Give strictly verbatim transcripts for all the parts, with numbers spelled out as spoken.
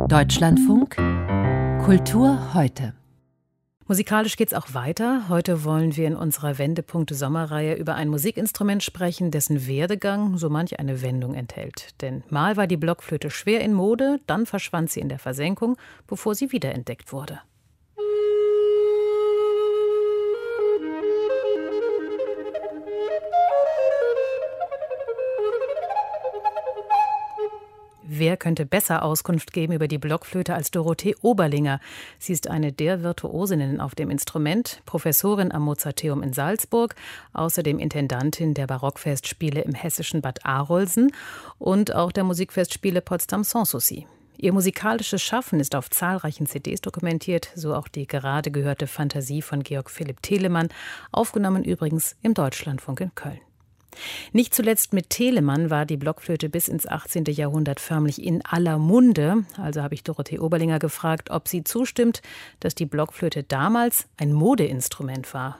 Deutschlandfunk Kultur heute. Musikalisch geht's auch weiter. Heute wollen wir in unserer Wendepunkte-Sommerreihe über ein Musikinstrument sprechen, dessen Werdegang so manch eine Wendung enthält. Denn mal war die Blockflöte schwer in Mode, dann verschwand sie in der Versenkung, bevor sie wiederentdeckt wurde. Wer könnte besser Auskunft geben über die Blockflöte als Dorothee Oberlinger? Sie ist eine der Virtuosinnen auf dem Instrument, Professorin am Mozarteum in Salzburg, außerdem Intendantin der Barockfestspiele im hessischen Bad Arolsen und auch der Musikfestspiele Potsdam-Sanssouci. Ihr musikalisches Schaffen ist auf zahlreichen C Ds dokumentiert, so auch die gerade gehörte Fantasie von Georg Philipp Telemann, aufgenommen übrigens im Deutschlandfunk in Köln. Nicht zuletzt mit Telemann war die Blockflöte bis ins achtzehnte Jahrhundert förmlich in aller Munde. Also habe ich Dorothee Oberlinger gefragt, ob sie zustimmt, dass die Blockflöte damals ein Modeinstrument war.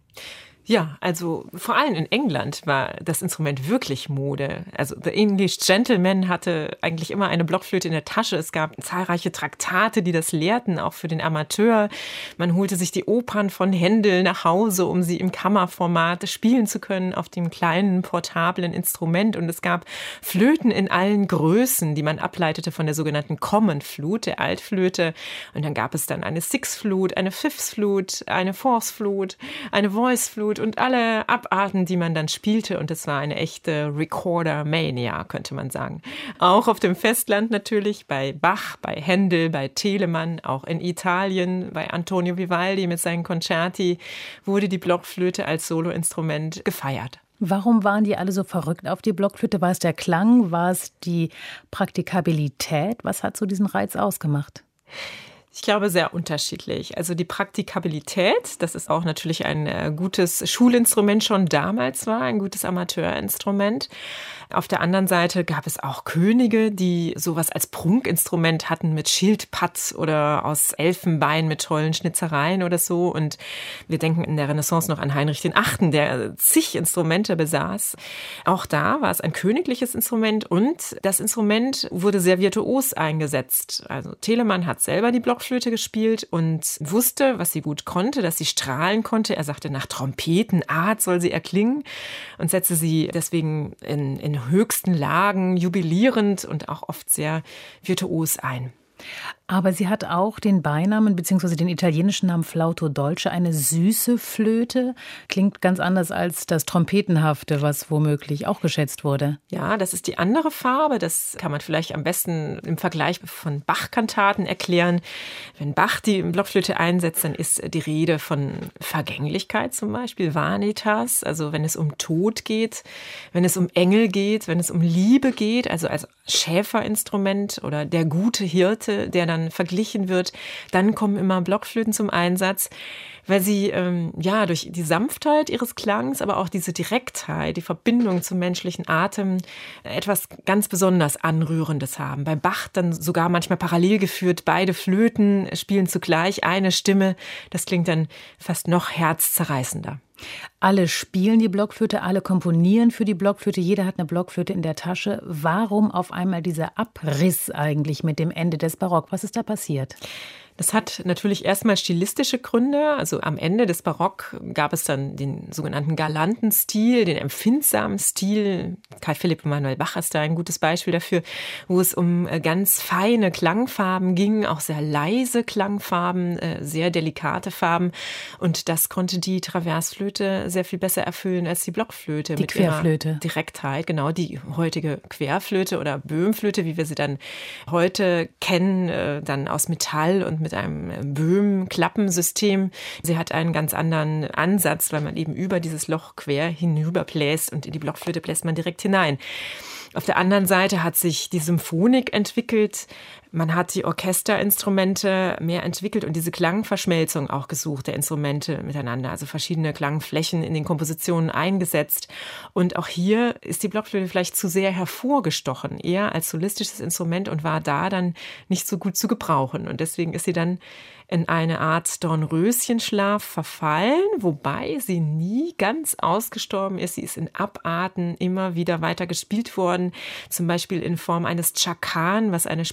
Ja, also vor allem in England war das Instrument wirklich Mode. Also The English Gentleman hatte eigentlich immer eine Blockflöte in der Tasche. Es gab zahlreiche Traktate, die das lehrten, auch für den Amateur. Man holte sich die Opern von Händel nach Hause, um sie im Kammerformat spielen zu können auf dem kleinen, portablen Instrument. Und es gab Flöten in allen Größen, die man ableitete von der sogenannten Common Flute, der Altflöte. Und dann gab es dann eine Sixth Flute, eine Fifth Flute, eine Fourth Flute, eine Voice Flute und alle Abarten, die man dann spielte. Und es war eine echte Recorder-Mania, könnte man sagen. Auch auf dem Festland natürlich, bei Bach, bei Händel, bei Telemann, auch in Italien, bei Antonio Vivaldi mit seinen Concerti, wurde die Blockflöte als Soloinstrument gefeiert. Warum waren die alle so verrückt auf die Blockflöte? War es der Klang? War es die Praktikabilität? Was hat so diesen Reiz ausgemacht? Ich glaube, sehr unterschiedlich. Also die Praktikabilität, das ist auch natürlich ein äh, gutes Schulinstrument schon damals war, ein gutes Amateurinstrument. Auf der anderen Seite gab es auch Könige, die sowas als Prunkinstrument hatten mit Schildpatt oder aus Elfenbein mit tollen Schnitzereien oder so. Und wir denken in der Renaissance noch an Heinrich der Achte, der zig Instrumente besaß. Auch da war es ein königliches Instrument und das Instrument wurde sehr virtuos eingesetzt. Also Telemann hat selber die Blockflöte gespielt und wusste, was sie gut konnte, dass sie strahlen konnte. Er sagte, nach Trompetenart soll sie erklingen und setzte sie deswegen in, in höchsten Lagen jubilierend und auch oft sehr virtuos ein. Aber sie hat auch den Beinamen bzw. den italienischen Namen Flauto Dolce, eine süße Flöte. Klingt ganz anders als das Trompetenhafte, was womöglich auch geschätzt wurde. Ja, das ist die andere Farbe. Das kann man vielleicht am besten im Vergleich von Bach-Kantaten erklären. Wenn Bach die Blockflöte einsetzt, dann ist die Rede von Vergänglichkeit zum Beispiel, Vanitas. Also wenn es um Tod geht, wenn es um Engel geht, wenn es um Liebe geht, also als Schäferinstrument oder der gute Hirte, der dann verglichen wird, dann kommen immer Blockflöten zum Einsatz, weil sie ähm, ja durch die Sanftheit ihres Klangs, aber auch diese Direktheit, die Verbindung zum menschlichen Atem etwas ganz besonders Anrührendes haben. Bei Bach dann sogar manchmal parallel geführt, beide Flöten spielen zugleich eine Stimme. Das klingt dann fast noch herzzerreißender. Alle spielen die Blockflöte, alle komponieren für die Blockflöte, jeder hat eine Blockflöte in der Tasche. Warum auf einmal dieser Abriss eigentlich mit dem Ende des Barock? Was ist da passiert? Das hat natürlich erstmal stilistische Gründe. Also am Ende des Barock gab es dann den sogenannten galanten Stil, den empfindsamen Stil. Karl Philipp Emanuel Bach ist da ein gutes Beispiel dafür, wo es um ganz feine Klangfarben ging, auch sehr leise Klangfarben, sehr delikate Farben. Und das konnte die Traversflöte sehr viel besser erfüllen als die Blockflöte. Die mit Querflöte. Ihrer Direktheit, genau, die heutige Querflöte oder Böhmflöte, wie wir sie dann heute kennen, dann aus Metall und mit mit einem Böhm-Klappensystem. Sie hat einen ganz anderen Ansatz, weil man eben über dieses Loch quer hinüberbläst und in die Blockflöte bläst man direkt hinein. Auf der anderen Seite hat sich die Symphonik entwickelt. Man hat die Orchesterinstrumente mehr entwickelt und diese Klangverschmelzung auch gesucht, der Instrumente miteinander, also verschiedene Klangflächen in den Kompositionen eingesetzt. Und auch hier ist die Blockflöte vielleicht zu sehr hervorgestochen, eher als solistisches Instrument und war da dann nicht so gut zu gebrauchen. Und deswegen ist sie dann in eine Art Dornröschenschlaf verfallen, wobei sie nie ganz ausgestorben ist. Sie ist in Abarten immer wieder weiter gespielt worden, zum Beispiel in Form eines Chakan, was eine Spazierstimme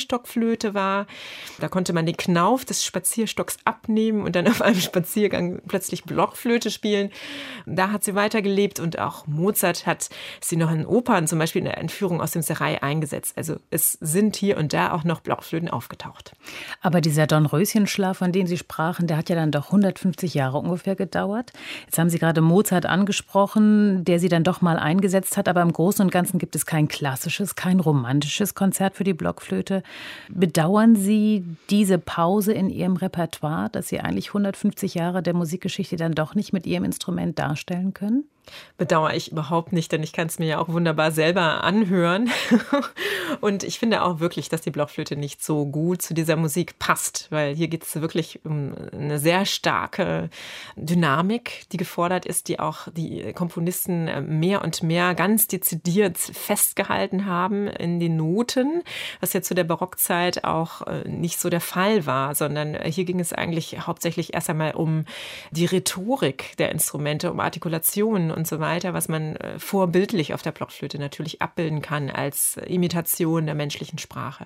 Spazierstockflöte war. Da konnte man den Knauf des Spazierstocks abnehmen und dann auf einem Spaziergang plötzlich Blockflöte spielen. Da hat sie weitergelebt und auch Mozart hat sie noch in Opern, zum Beispiel in der Entführung aus dem Serail, eingesetzt. Also es sind hier und da auch noch Blockflöten aufgetaucht. Aber dieser Dornröschenschlaf, von dem Sie sprachen, der hat ja dann doch hundertfünfzig Jahre ungefähr gedauert. Jetzt haben Sie gerade Mozart angesprochen, der sie dann doch mal eingesetzt hat. Aber im Großen und Ganzen gibt es kein klassisches, kein romantisches Konzert für die Blockflöte. Bedauern Sie diese Pause in Ihrem Repertoire, dass Sie eigentlich hundertfünfzig Jahre der Musikgeschichte dann doch nicht mit Ihrem Instrument darstellen können? Bedauere ich überhaupt nicht, denn ich kann es mir ja auch wunderbar selber anhören. Und ich finde auch wirklich, dass die Blockflöte nicht so gut zu dieser Musik passt, weil hier geht es wirklich um eine sehr starke Dynamik, die gefordert ist, die auch die Komponisten mehr und mehr ganz dezidiert festgehalten haben in den Noten, was ja zu der Barockzeit auch nicht so der Fall war, sondern hier ging es eigentlich hauptsächlich erst einmal um die Rhetorik der Instrumente, um Artikulationen und so weiter, was man vorbildlich auf der Blockflöte natürlich abbilden kann als Imitation der menschlichen Sprache.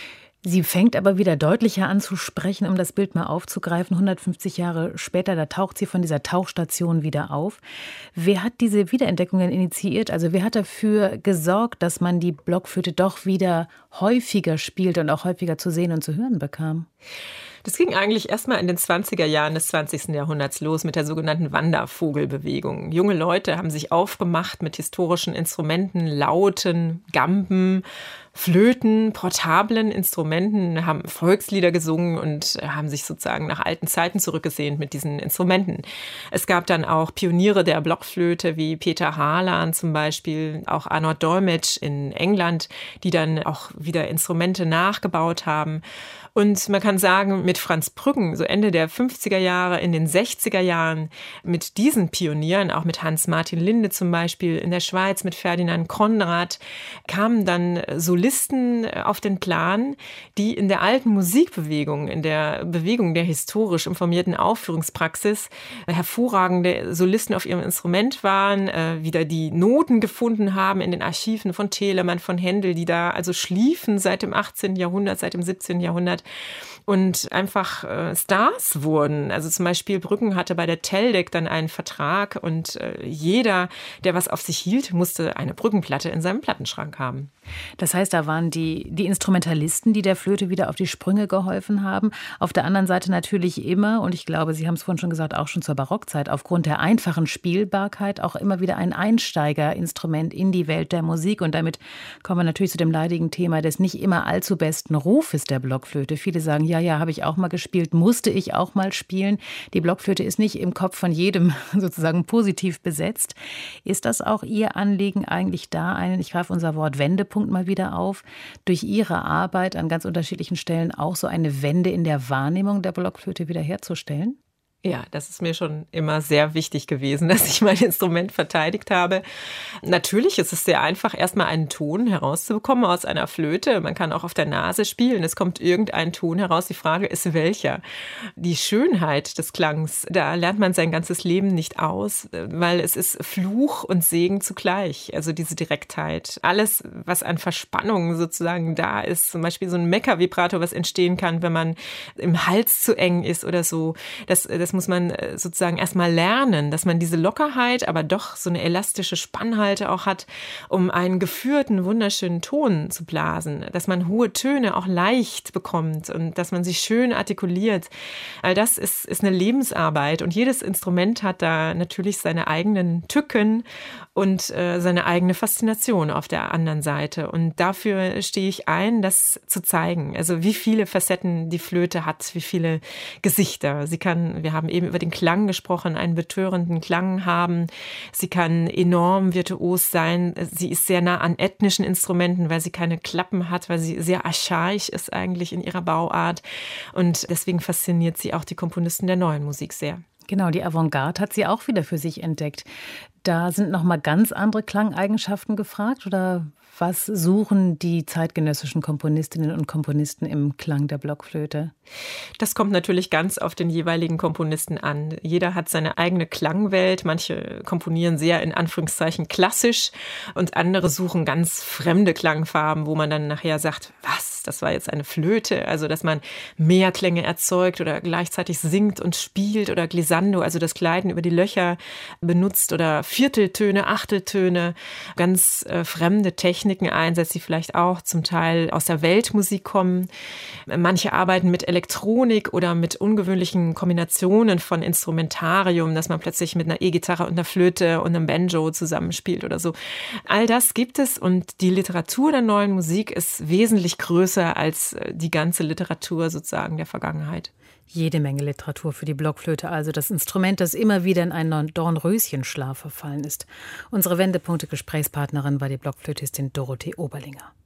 Sie fängt aber wieder deutlicher an zu sprechen, um das Bild mal aufzugreifen. hundertfünfzig Jahre später, da taucht sie von dieser Tauchstation wieder auf. Wer hat diese Wiederentdeckungen initiiert? Also wer hat dafür gesorgt, dass man die Blockflöte doch wieder häufiger spielt und auch häufiger zu sehen und zu hören bekam? Das ging eigentlich erstmal in den zwanziger Jahren des zwanzigsten Jahrhunderts los mit der sogenannten Wandervogelbewegung. Junge Leute haben sich aufgemacht mit historischen Instrumenten, Lauten, Gamben, Flöten, portablen Instrumenten, haben Volkslieder gesungen und haben sich sozusagen nach alten Zeiten zurückgesehnt mit diesen Instrumenten. Es gab dann auch Pioniere der Blockflöte wie Peter Harlan zum Beispiel, auch Arnold Dolmetsch in England, die dann auch wieder Instrumente nachgebaut haben. Und man kann sagen, mit Franz Brüggen, so Ende der fünfziger Jahre, in den sechziger Jahren, mit diesen Pionieren, auch mit Hans-Martin Linde zum Beispiel in der Schweiz, mit Ferdinand Konrad, kamen dann Solisten auf den Plan, die in der alten Musikbewegung, in der Bewegung der historisch informierten Aufführungspraxis hervorragende Solisten auf ihrem Instrument waren, wieder die Noten gefunden haben in den Archiven von Telemann, von Händel, die da also schliefen seit dem achtzehnten Jahrhundert, seit dem siebzehnten Jahrhundert. Und einfach äh, Stars wurden. Also zum Beispiel Brüggen hatte bei der Teldec dann einen Vertrag und äh, jeder, der was auf sich hielt, musste eine Brüggenplatte in seinem Plattenschrank haben. Das heißt, da waren die, die Instrumentalisten, die der Flöte wieder auf die Sprünge geholfen haben. Auf der anderen Seite natürlich immer, und ich glaube, Sie haben es vorhin schon gesagt, auch schon zur Barockzeit, aufgrund der einfachen Spielbarkeit auch immer wieder ein Einsteigerinstrument in die Welt der Musik. Und damit kommen wir natürlich zu dem leidigen Thema des nicht immer allzu besten Rufes der Blockflöte. Viele sagen, ja, ja, habe ich auch mal gespielt, musste ich auch mal spielen. Die Blockflöte ist nicht im Kopf von jedem sozusagen positiv besetzt. Ist das auch Ihr Anliegen eigentlich da, einen, ich greife unser Wort Wendepunkt mal wieder auf, durch Ihre Arbeit an ganz unterschiedlichen Stellen auch so eine Wende in der Wahrnehmung der Blockflöte wiederherzustellen? Ja, das ist mir schon immer sehr wichtig gewesen, dass ich mein Instrument verteidigt habe. Natürlich ist es sehr einfach, erstmal einen Ton herauszubekommen aus einer Flöte. Man kann auch auf der Nase spielen. Es kommt irgendein Ton heraus. Die Frage ist, welcher. Die Schönheit des Klangs, da lernt man sein ganzes Leben nicht aus, weil es ist Fluch und Segen zugleich. Also diese Direktheit. Alles, was an Verspannung sozusagen da ist, zum Beispiel so ein Mecca-Vibrato, was entstehen kann, wenn man im Hals zu eng ist oder so, das, das Das muss man sozusagen erstmal lernen, dass man diese Lockerheit, aber doch so eine elastische Spannhalte auch hat, um einen geführten, wunderschönen Ton zu blasen, dass man hohe Töne auch leicht bekommt und dass man sich schön artikuliert. All das ist, ist eine Lebensarbeit und jedes Instrument hat da natürlich seine eigenen Tücken und äh, seine eigene Faszination auf der anderen Seite. Und dafür stehe ich ein, das zu zeigen. Also wie viele Facetten die Flöte hat, wie viele Gesichter. Sie kann, wir haben eben über den Klang gesprochen, einen betörenden Klang haben. Sie kann enorm virtuos sein. Sie ist sehr nah an ethnischen Instrumenten, weil sie keine Klappen hat, weil sie sehr archaisch ist eigentlich in ihrer Bauart. Und deswegen fasziniert sie auch die Komponisten der neuen Musik sehr. Genau, die Avantgarde hat sie auch wieder für sich entdeckt. Da sind noch mal ganz andere Klangeigenschaften gefragt, oder was suchen die zeitgenössischen Komponistinnen und Komponisten im Klang der Blockflöte? Das kommt natürlich ganz auf den jeweiligen Komponisten an. Jeder hat seine eigene Klangwelt. Manche komponieren sehr in Anführungszeichen klassisch und andere suchen ganz fremde Klangfarben, wo man dann nachher sagt, was, das war jetzt eine Flöte? Also, dass man mehr Klänge erzeugt oder gleichzeitig singt und spielt oder Glissando, also das Gleiten über die Löcher benutzt oder Vierteltöne, Achteltöne, ganz äh, fremde Techniken einsetzt, die vielleicht auch zum Teil aus der Weltmusik kommen. Manche arbeiten mit Elektronik oder mit ungewöhnlichen Kombinationen von Instrumentarium, dass man plötzlich mit einer E-Gitarre und einer Flöte und einem Banjo zusammenspielt oder so. All das gibt es und die Literatur der neuen Musik ist wesentlich größer als die ganze Literatur sozusagen der Vergangenheit. Jede Menge Literatur für die Blockflöte, also das Instrument, das immer wieder in einen Dornröschenschlaf verfallen ist. Unsere Wendepunkte-Gesprächspartnerin war die Blockflötistin Dorothee Oberlinger.